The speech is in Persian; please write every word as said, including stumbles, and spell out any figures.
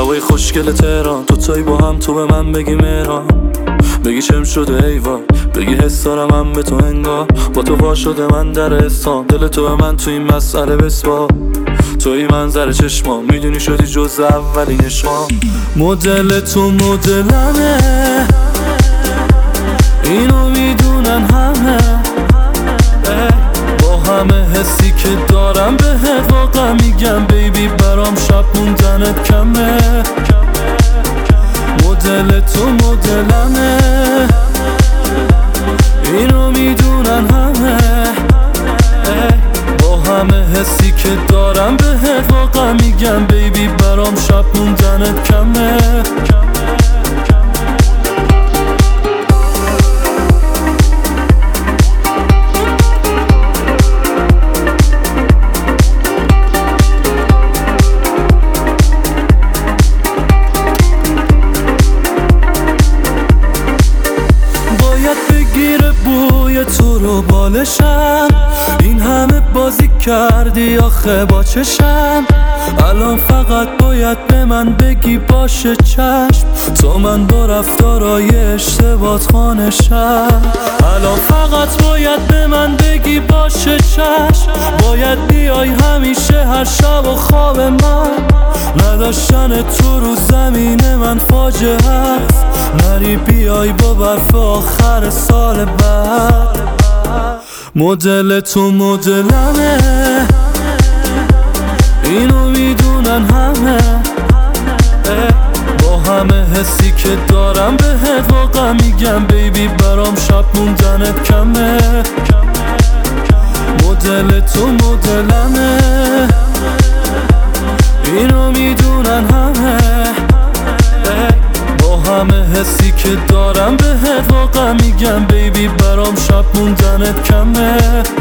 هوای خوشگل تهران، تو تایی با هم، تو به من بگی مهران، بگی چم شده ایوان، بگی حس دارم من به تو انگار، با تو وا شده من در اسلام، دل تو به من تو این مسئله بسپار، توی منظر چشما میدونی شدی جز اولین عشقام. مدل تو مدلمه، اینو میدونن همه، با همه حسی که دارم بهت واقعا میگم بیبی برام شب موندنت کمه. مدل تو مدلمه، اینو میدونن همه، با همه حسی که دارم بهت واقعا میگم بیبی برام شب موندنت کمه. بوی تو رو بالشم، این همه بازی کردی آخه با چشم، الان فقط باید به من بگی باشه چشم، تو من با رفتارای اشتباهات خانشم، الان فقط باید به من بگی باشه چشم، باید بیای همیشه هر شب و خواب من، نداشتن تو رو زمین من فاجعه است، نری بیای با برف آخر سال بعد. مدل تو مدلمه، اینو میدونن همه، با همه حسی که دارم بهت واقعا میگم بیبی برام شب موندنت کمه. مدل تو مدلمه، اینو میدونن همه، با همه حسی که دارم بهت واقعا میگم بیبی برام شب موندنت کمه.